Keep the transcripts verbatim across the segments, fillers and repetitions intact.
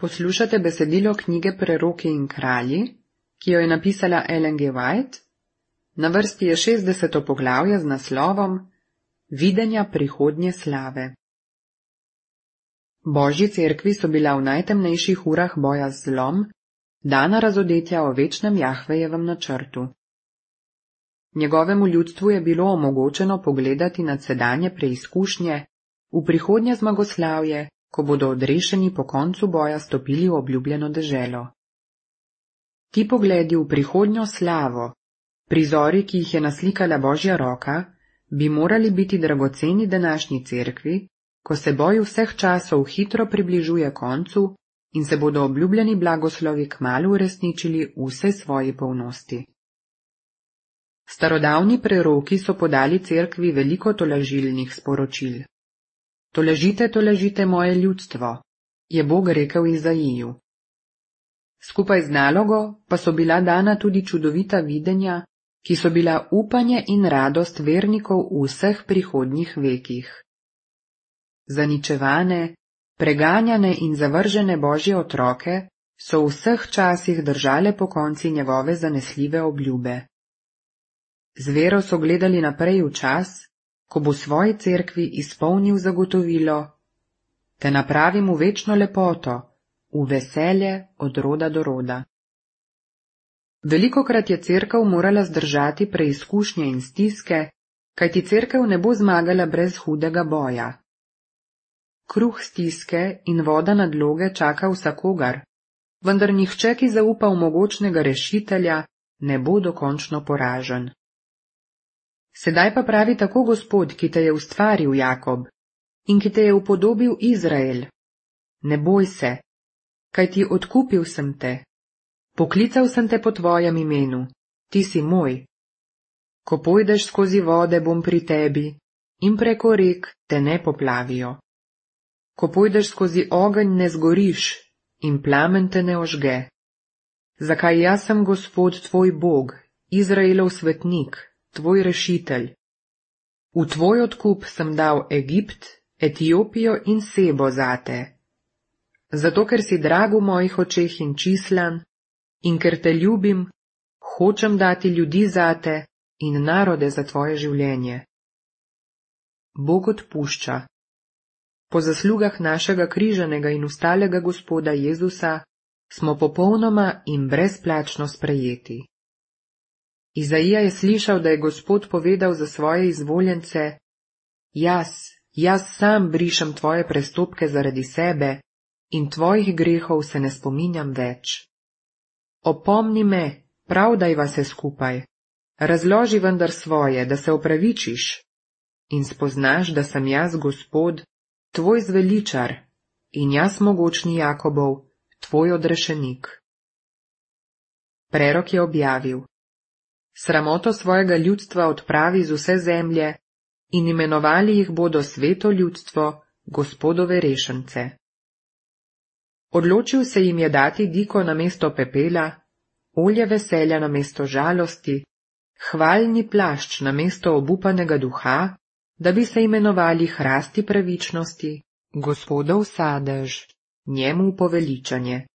Poslušate besedilo knjige Preroki in kralji, ki jo je napisala Ellen G. White. Na vrsti je šestdeseto poglavje z naslovom Videnja prihodnje slave. Božji cerkvi so bila v najtemnejših urah boja z zlom dana razodetja o večnem Jahvejevem načrtu. Njegovemu ljudstvu je bilo omogočeno pogledati nad sedanje preizkušnje, v prihodnje zmagoslavje, ko bodo odrešeni po koncu boja stopili v obljubljeno deželo. Ti pogledi v prihodnjo slavo, prizori, ki jih je naslikala Božja roka, bi morali biti dragoceni današnji cerkvi, ko se boj vseh časov hitro približuje koncu in se bodo obljubljeni blagoslovi kmalu uresničili v vsej svoji polnosti. Starodavni preroki so podali cerkvi veliko tolažilnih sporočil. Tolažite, tolažite moje ljudstvo, je Bog rekel Izaiju. Skupaj z nalogo pa so bila dana tudi čudovita videnja, ki so bila upanje in radost vernikov v vseh prihodnjih vekih. Zaničevane, preganjane in zavržene Božje otroke so v vseh časih držale pokonci njegove zanesljive obljube. Z vero so gledali naprej v čas, ko bo svoji cerkvi izpolnil zagotovilo, te napravim v večno lepoto, v veselje od roda do roda. Velikokrat je cerkev morala zdržati preizkušnje in stiske, kajti cerkev ne bo zmagala brez hudega boja. Kruh stiske in voda nadloge čaka vsakogar, vendar nihče, ki zaupa v mogočnega rešitelja, ne bo dokončno poražen. Sedaj pa pravi tako Gospod, ki te je ustvaril, Jakob, in ki te je upodobil, Izrael. Ne boj se, kajti odkupil sem te, poklical sem te po tvojem imenu, ti si moj. Ko pojdeš skozi vode, bom pri tebi, in preko rek te ne poplavijo. Ko pojdeš skozi ogenj, ne zgoriš, in plamen te ne ožge. Zakaj jaz sem Gospod tvoj Bog, Izraelov svetnik, tvoj rešitelj. V tvoj odkup sem dal Egipt, Etiopijo in Sebo zate. Zato, ker si drag v mojih očeh in čislan, in ker te ljubim, hočem dati ljudi zate in narode za tvoje življenje. Bog odpušča. Po zaslugah našega križanega in ustalega Gospoda Jezusa smo popolnoma in brezplačno sprejeti. Izaija je slišal, da je Gospod povedal za svoje izvoljence: Jaz, jaz sam brišem tvoje prestopke zaradi sebe in tvojih grehov se ne spominjam več. Opomni me, pravdajva se skupaj, razloži vendar svoje, da se opravičiš in spoznaš, da sem jaz Gospod, tvoj zveličar in jaz mogočni Jakobov, tvoj odrešenik. Prerok je objavil: Sramoto svojega ljudstva odpravi z vse zemlje in imenovali jih bodo sveto ljudstvo, Gospodove rešence. Odločil se jim je dati diko namesto pepela, olje veselja namesto žalosti, hvalni plašč namesto obupanega duha, da bi se imenovali hrasti pravičnosti, Gospodov sadež, njemu poveličanje.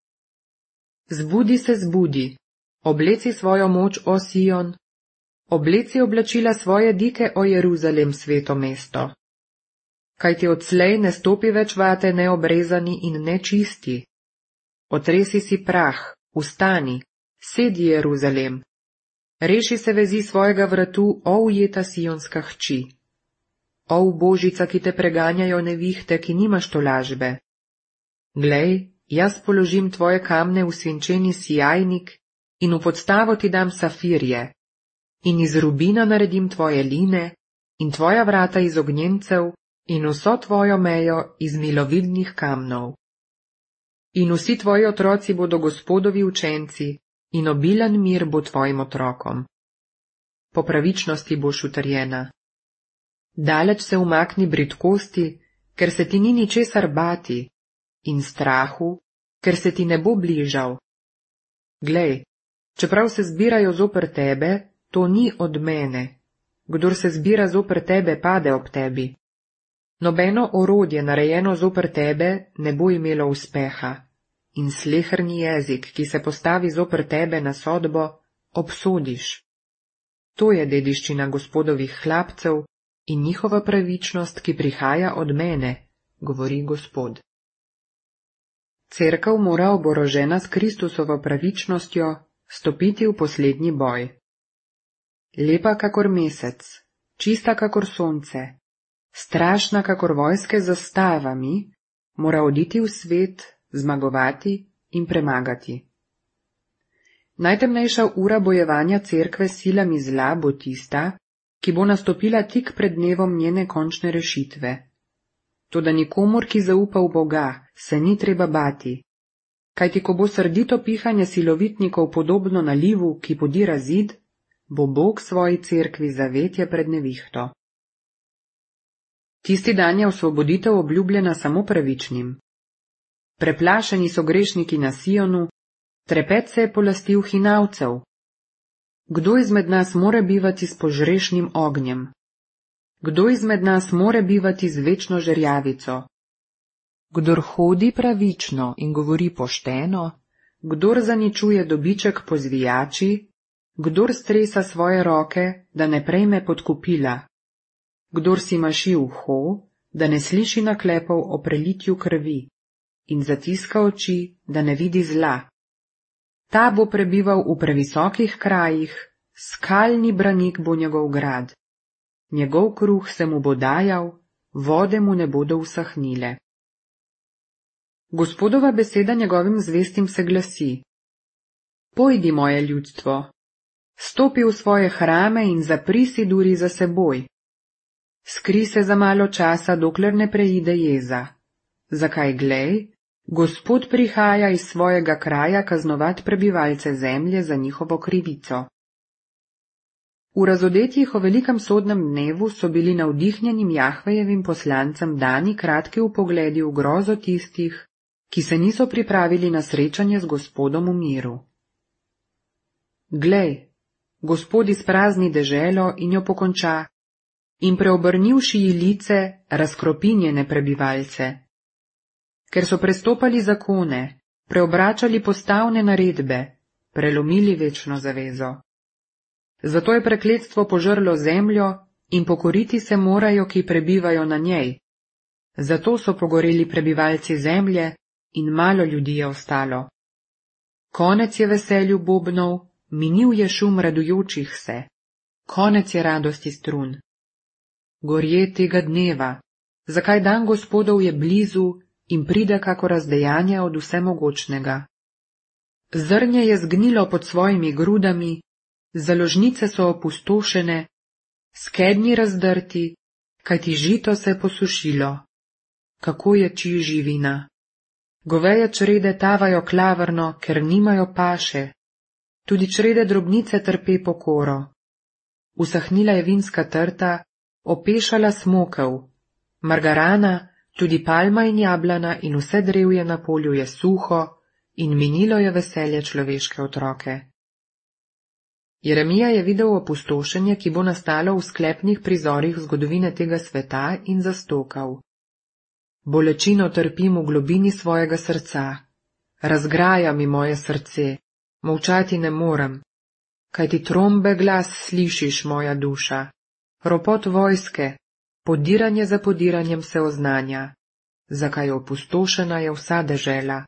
Zbudi se, zbudi. Obleci svojo moč, o Sion, obleci oblačila svoje dike, o Jeruzalem, sveto mesto. Kajti odslej ne stopi več vate neobrezani in nečisti. Otresi si prah, vstani, sedi Jeruzalem. Reši se vezi svojega vratu, o ujeta sionska hči. O ubožica, ki te preganjajo nevihte, ki nimaš tolažbe. Glej, jaz položim tvoje kamne v svinčeni sijajnik, in v podstavo ti dam safirje, in iz rubina naredim tvoje line, in tvoja vrata iz ognjencev, in vso tvojo mejo iz milovidnih kamnov. In vsi tvoji otroci bodo Gospodovi učenci, in obilen mir bo tvojim otrokom. Po pravičnosti boš utrjena. Daleč se umakni bridkosti, ker se ti ni ničesar bati, in strahu, ker se ti ne bo bližal. Glej, čeprav se zbirajo zoper tebe, to ni od mene. Kdor se zbira zoper tebe, pade ob tebi. Nobeno orodje, narejeno zoper tebe, ne bo imelo uspeha, in sleherni jezik, ki se postavi zoper tebe na sodbo, obsodiš. To je dediščina Gospodovih hlapcev in njihova pravičnost, ki prihaja od mene, govori Gospod. Cerkev mora oborožena s Kristusovo pravičnostjo stopiti v poslednji boj. Lepa kakor mesec, čista kakor sonce, strašna kakor vojske z zastavami, mora oditi v svet, zmagovati in premagati. Najtemnejša ura bojevanja cerkve s silami zla bo tista, ki bo nastopila tik pred dnevom njene končne rešitve. Toda nikomur, ki zaupa v Boga, se ni treba bati, kajti ko bo srdito pihanje silovitnikov podobno nalivu, ki podira zid, bo Bog svoji cerkvi zavetje pred nevihto. Tisti dan je osvoboditev obljubljena samo pravičnim. Preplašeni so grešniki na Sionu, trepet se je polastil hinavcev. Kdo izmed nas more bivati s požrešnim ognjem? Kdo izmed nas more bivati z večno žerjavico? Kdor hodi pravično in govori pošteno, kdor zaničuje dobiček po zvijači, kdor stresa svoje roke, da ne prejme podkupila, kdor si maši uho, da ne sliši naklepov o prelitju krvi in zatiska oči, da ne vidi zla. Ta bo prebival v previsokih krajih, skalni branik bo njegov grad. Njegov kruh se mu bo dajal, vode mu ne bodo usahnile. Gospodova beseda njegovim zvestim se glasi: Pojdi, moje ljudstvo, stopi v svoje hrame in zapri si duri za seboj. Skri se za malo časa, dokler ne preide jeza. Zakaj, glej, Gospod prihaja iz svojega kraja kaznovat prebivalce zemlje za njihovo krivico. V razodetjih o velikem sodnem dnevu so bili navdihnjenim Jahvejevim poslancem dani kratki vpogledi v grozo tistih, ki se niso pripravili na srečanje z Gospodom v miru. Glej, Gospod izprazni deželo in jo pokonča, in preobrnivši ji lice, razkropi njene prebivalce. Ker so prestopali zakone, preobračali postavne naredbe, prelomili večno zavezo. Zato je prekletstvo požrlo zemljo in pokoriti se morajo, ki prebivajo na njej. Zato so pogoreli prebivalci zemlje in malo ljudi je ostalo. Konec je veselju bobnov, minil je šum radujočih se, konec je radosti strun. Gorje tega dneva, zakaj dan Gospodov je blizu in pride kako razdejanje od vsemogočnega. Zrnje je zgnilo pod svojimi grudami, založnice so opustošene, skednji razdrti, kajti žito se je posušilo. Kako je či živina? Goveje črede tavajo klavrno, ker nimajo paše, tudi črede drobnice trpe pokoro. Usahnila je vinska trta, opešala smokev, margarana, tudi palma in jablana in vse drevje na polju je suho in minilo je veselje človeške otroke. Jeremija je videl opustošenje, ki bo nastalo v sklepnih prizorih zgodovine tega sveta in zastokal. Bolečino trpim v globini svojega srca, razgraja mi moje srce, molčati ne morem, kajti trombe glas slišiš, moja duša, ropot vojske, podiranje za podiranjem se oznanja, zakaj opustošena je vsa dežela.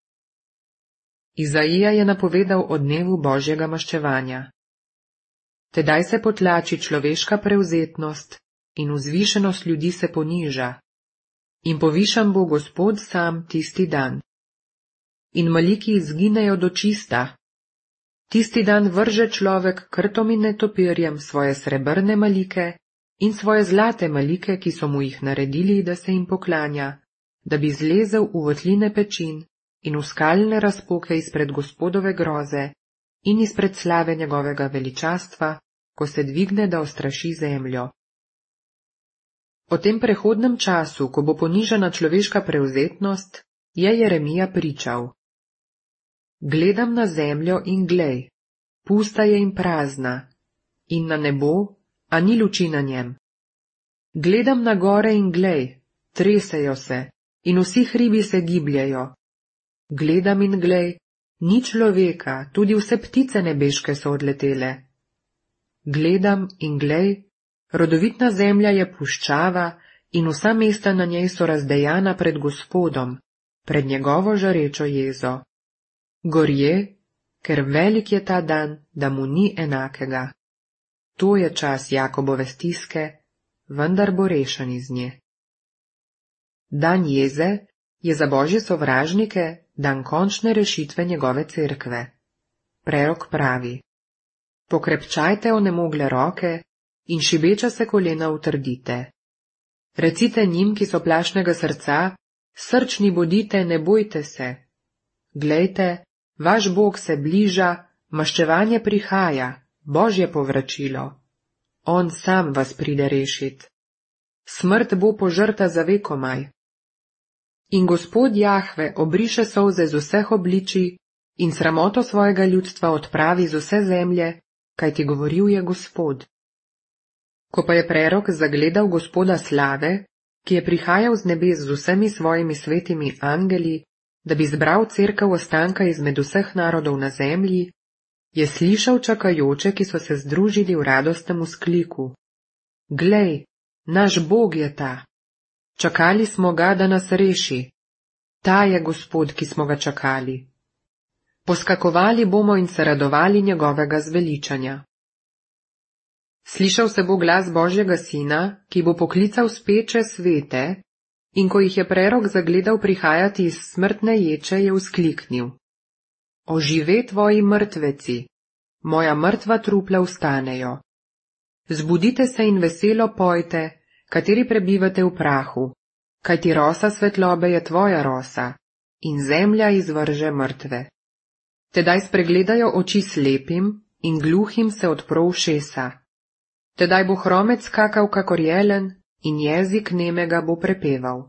Izaija je napovedal o dnevu Božjega maščevanja. Tedaj se potlači človeška prevzetnost in vzvišenost ljudi se poniža, in povišan bo Gospod sam tisti dan. In maliki izginejo do čista. Tisti dan vrže človek krtom in netopirjem svoje srebrne malike in svoje zlate malike, ki so mu jih naredili, da se jim poklanja, da bi zlezel v votline pečin in v skalne razpoke izpred Gospodove groze in izpred slave njegovega veličastva, ko se dvigne, da ostraši zemljo. O tem prehodnem času, ko bo ponižana človeška prevzetnost, je Jeremija pričal. Gledam na zemljo in glej, pusta je in prazna, in na nebo, a ni luči na njem. Gledam na gore in glej, tresejo se, in vsi hribi se gibljejo. Gledam in glej, ni človeka, tudi vse ptice nebeške so odletele. Gledam in glej, rodovitna zemlja je puščava in vsa mesta na njej so razdejana pred Gospodom, pred njegovo žarečo jezo. Gorje, ker velik je ta dan, da mu ni enakega. To je čas Jakobove stiske, vendar bo rešen iz nje. Dan jeze je za božje sovražnike dan končne rešitve njegove cerkve. Prerok pravi: Pokrepčajte onemogle roke in šibeča se kolena utrdite. Recite njim, ki so plašnega srca, srčni bodite, ne bojte se. Glejte, vaš Bog se bliža, maščevanje prihaja, božje povračilo. On sam vas pride rešit. Smrt bo požrta za vekomaj. In Gospod Jahve obriše solze z vseh obličij in sramoto svojega ljudstva odpravi z vse zemlje, kajti govoril je Gospod. Ko pa je prerok zagledal Gospoda slave, ki je prihajal z nebes z vsemi svojimi svetimi angeli, da bi zbral cerkev ostanka izmed vseh narodov na zemlji, je slišal čakajoče, ki so se združili v radostnem vzkliku: Glej, naš Bog je ta. Čakali smo ga, da nas reši. Ta je Gospod, ki smo ga čakali. Poskakovali bomo in se radovali njegovega zveličanja. Slišal se bo glas Božjega Sina, ki bo poklical speče svete, in ko jih je prerok zagledal prihajati iz smrtne ječe, je vzkliknil: Ožive tvoji mrtveci, moja mrtva trupla vstanejo. Zbudite se in veselo pojte, kateri prebivate v prahu, kajti rosa svetlobe je tvoja rosa in zemlja izvrže mrtve. Tedaj spregledajo oči slepim in gluhim se odpro ušesa. Tedaj bo hromec skakal kakor jelen in jezik nemega bo prepeval.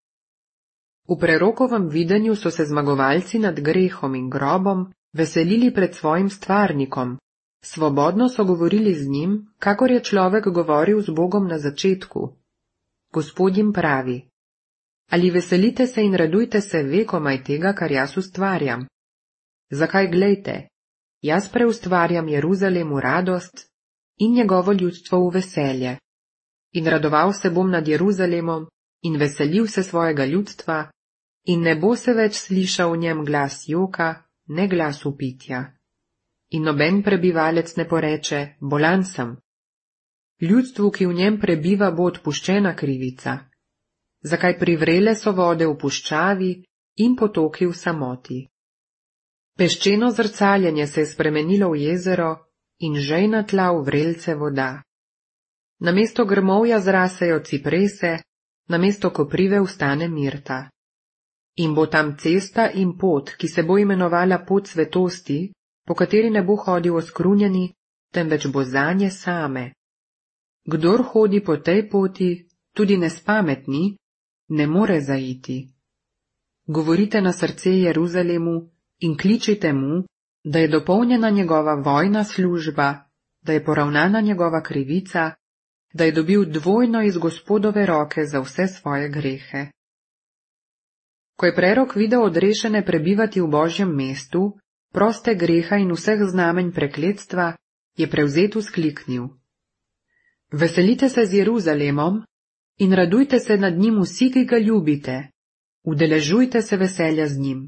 V prerokovem videnju so se zmagovalci nad grehom in grobom veselili pred svojim stvarnikom, svobodno so govorili z njim, kakor je človek govoril z Bogom na začetku. Gospod jim pravi: Ali veselite se in radujte se vekomaj tega, kar jaz ustvarjam? Zakaj glejte, jaz preustvarjam Jeruzalem v radost in njegovo ljudstvo v veselje. In radoval se bom nad Jeruzalemom in veselil se svojega ljudstva, in ne bo se več slišal v njem glas joka, ne glas upitja. In noben prebivalec ne poreče: bolan sem. Ljudstvu, ki v njem prebiva, bo odpuščena krivica. Zakaj privrele so vode v puščavi in potoki v samoti. Peščeno zrcaljenje se je spremenilo v jezero in žejna tla v vrelce voda. Namesto grmovja zrasejo ciprese, namesto koprive vstane mirta. In bo tam cesta in pot, ki se bo imenovala pot svetosti, po kateri ne bo hodil oskrunjeni, temveč bo zanje same. Kdor hodi po tej poti, tudi nespametni, ne more zaiti. Govorite na srce Jeruzalemu in kličite mu, da je dopolnjena njegova vojna služba, da je poravnana njegova krivica, da je dobil dvojno iz Gospodove roke za vse svoje grehe. Ko je prerok videl odrešene prebivati v Božjem mestu, proste greha in vseh znamenj prekletstva, je prevzet vzkliknil: Veselite se z Jeruzalemom in radujte se nad njim vsi, ki ga ljubite, udeležujte se veselja z njim.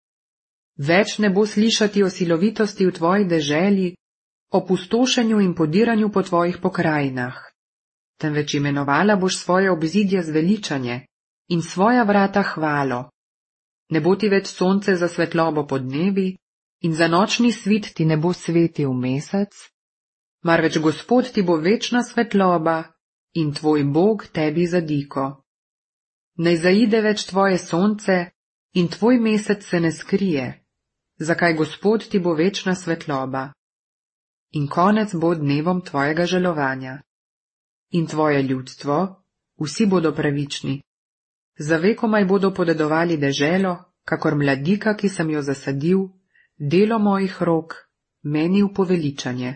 Več ne bo slišati o silovitosti v tvoji deželi, o pustošenju in podiranju po tvojih pokrajinah, temveč imenovala boš svoje obzidje zveličanje in svoja vrata hvalo. Ne bo ti več sonce za svetlobo pod dnevi in za nočni svit ti ne bo svetil mesec, marveč Gospod ti bo večna svetloba in tvoj Bog tebi za diko. Ne zaide več tvoje sonce in tvoj mesec se ne skrije, zakaj Gospod ti bo večna svetloba. In konec bo dnevom tvojega žalovanja. In tvoje ljudstvo, vsi bodo pravični. Za vekomaj bodo podedovali deželo, kakor mladika, ki sem jo zasadil, delo mojih rok, meni v poveličanje.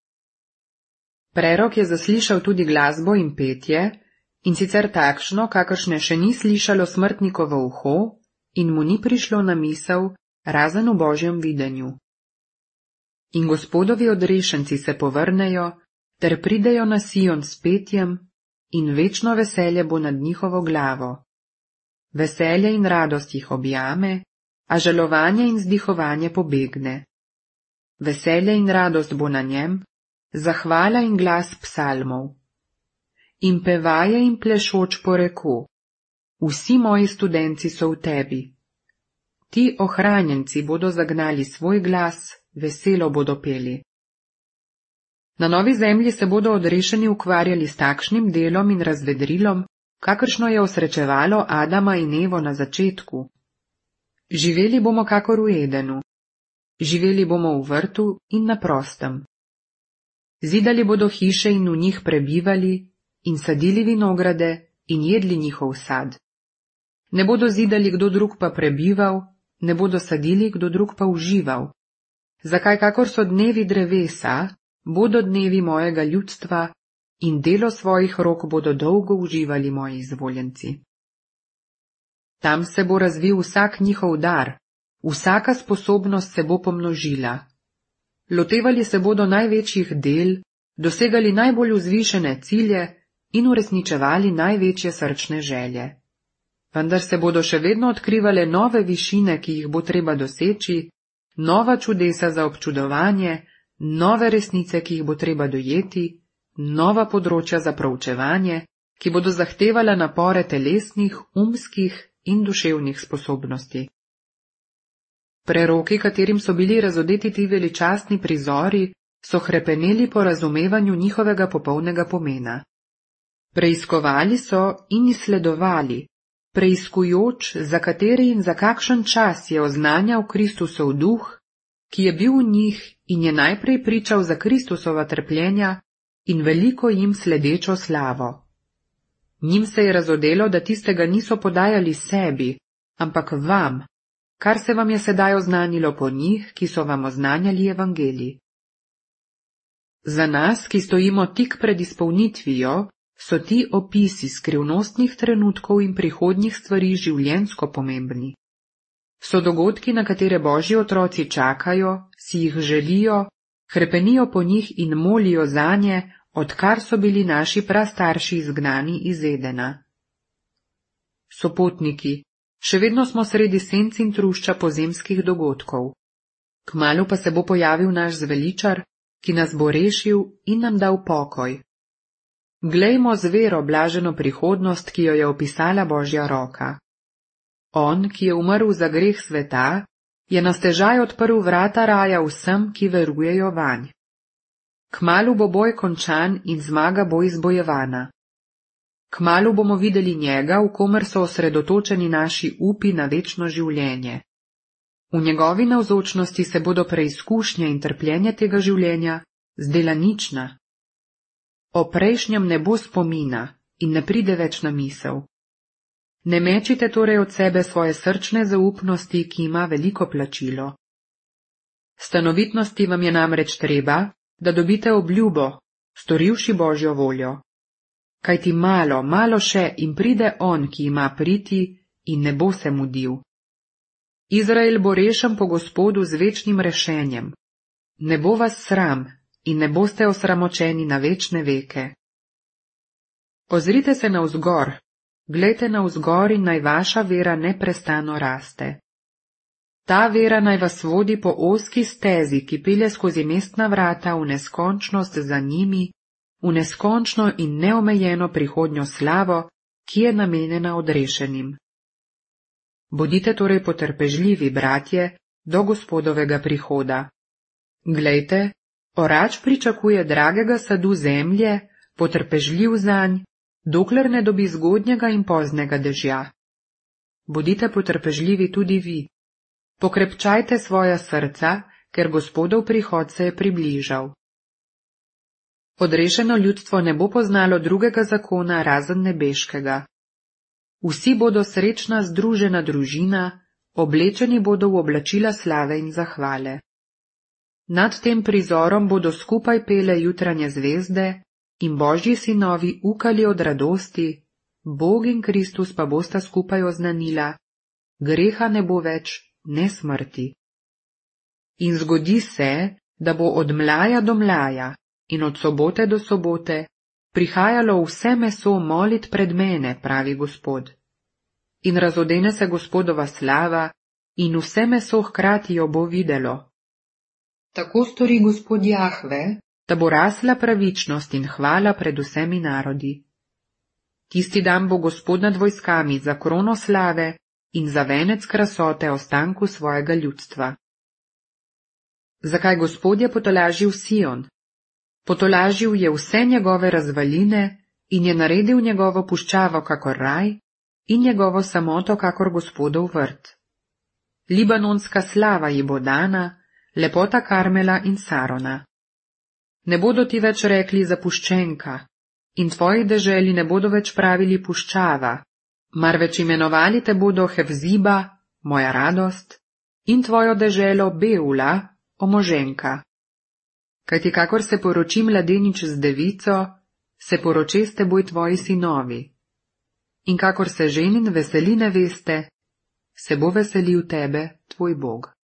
Prerok je zaslišal tudi glasbo in petje, in sicer takšno, kakršne še ni slišalo smrtnikovo uho in mu ni prišlo na misel, razen v Božjem videnju. In Gospodovi odrešenci se povrnejo, ter pridejo na Sion s petjem, in večno veselje bo nad njihovo glavo. Veselje in radost jih objame, a žalovanje in vzdihovanje pobegne. Veselje in radost bo na njem, zahvala in glas psalmov. In pevaje in plešoč poreko, vsi moji studenci so v tebi. Ti ohranjenci bodo zagnali svoj glas, veselo bodo peli. Na novi zemlji se bodo odrešeni ukvarjali s takšnim delom in razvedrilom, kakršno je osrečevalo Adama in Evo na začetku. Živeli bomo kakor v Edenu. Živeli bomo v vrtu in na prostem. Zidali bodo hiše in v njih prebivali, in sadili vinograde in jedli njihov sad. Ne bodo zidali, kdo drug pa prebival, ne bodo sadili, kdo drug pa užival. Zakaj, kakor so dnevi drevesa, bodo dnevi mojega ljudstva in delo svojih rok bodo dolgo uživali moji izvoljenci. Tam se bo razvil vsak njihov dar, vsaka sposobnost se bo pomnožila. Lotevali se bodo največjih del, dosegali najbolj vzvišene cilje in uresničevali največje srčne želje. Vendar se bodo še vedno odkrivale nove višine, ki jih bo treba doseči, nova čudesa za občudovanje, nove resnice, ki jih bo treba dojeti, nova področja za proučevanje, ki bodo zahtevala napore telesnih, umskih in duševnih sposobnosti. Preroki, katerim so bili razodeti ti veličastni prizori, so hrepeneli po razumevanju njihovega popolnega pomena. Preiskovali so in izsledovali, preiskujoč, za kateri in za kakšen čas je oznanjal Kristusov duh, ki je bil v njih in je najprej pričal za Kristusova trpljenja in veliko jim sledečo slavo. Njim se je razodelo, da tistega niso podajali sebi, ampak vam, kar se vam je sedaj oznanilo po njih, ki so vam oznanjali evangelij. Za nas, ki stojimo tik pred izpolnitvijo, so ti opisi skrivnostnih trenutkov in prihodnjih stvari življenjsko pomembni. So dogodki, na katere Božji otroci čakajo, si jih želijo, hrepenijo po njih in molijo zanje, odkar so bili naši prastarši izgnani iz Edena. Sopotniki, še vedno smo sredi senc in trušča pozemskih dogodkov. Kmalu pa se bo pojavil naš zveličar, ki nas bo rešil in nam dal pokoj. Glejmo z vero blaženo prihodnost, ki jo je opisala Božja roka. On, ki je umrl za greh sveta, je na stežaj odprl vrata raja vsem, ki verujejo vanj. Kmalu bo boj končan in zmaga bo izbojevana. Kmalu bomo videli njega, v komer so osredotočeni naši upi na večno življenje. V njegovi navzočnosti se bodo preizkušnje in trpljenje tega življenja zdela nična. O prejšnjem ne bo spomina in ne pride več na misel. Ne mečite torej od sebe svoje srčne zaupnosti, ki ima veliko plačilo. Stanovitnosti vam je namreč treba, da dobite obljubo, storivši Božjo voljo. Kajti malo, malo še in pride on, ki ima priti in ne bo se mudil. Izrael bo rešen po Gospodu z večnim rešenjem. Ne bo vas sram in ne boste osramočeni na večne veke. Ozrite se navzgor, glejte navzgor in naj vaša vera neprestano raste. Ta vera naj vas vodi po ozki stezi, ki pelje skozi mestna vrata v neskončnost za njimi, v neskončno in neomejeno prihodnjo slavo, ki je namenjena odrešenim. Bodite torej potrpežljivi, bratje, do Gospodovega prihoda. Glejte, orač pričakuje dragega sadu zemlje, potrpežljiv zanj, dokler ne dobi zgodnjega in poznega dežja. Bodite potrpežljivi tudi vi. Pokrepčajte svoja srca, ker Gospodov prihod se je približal. Odrešeno ljudstvo ne bo poznalo drugega zakona razen nebeškega. Vsi bodo srečna združena družina, oblečeni bodo v oblačila slave in zahvale. Nad tem prizorom bodo skupaj pele jutranje zvezde in Božji sinovi ukali od radosti, Bog in Kristus pa bosta skupaj oznanila, greha ne bo več, ne smrti. In zgodi se, da bo od mlaja do mlaja in od sobote do sobote prihajalo vse meso molit pred mene, pravi Gospod. In razodene se Gospodova slava in vse meso hkrati jo bo videlo. Tako stori Gospod Jahve, da bo rasla pravičnost in hvala pred vsemi narodi. Tisti dan bo Gospod nad vojskami za krono slave in za venec krasote ostanku svojega ljudstva. Zakaj Gospod je potolažil Sion? Potolažil je vse njegove razvaline in je naredil njegovo puščavo kakor raj in njegovo samoto kakor Gospodov vrt. Libanonska slava ji bo dana, lepota Karmela in Sarona. Ne bodo ti več rekli zapuščenka in tvoji deželi ne bodo več pravili puščava, marveč imenovali te bodo Hefziba, moja radost, in tvojo deželo Beula, omoženka. Kajti kakor se poroči mladenič z devico, se poroče s teboj tvoji sinovi. In kakor se ženin veseli neveste, se bo veselil tebe tvoj Bog.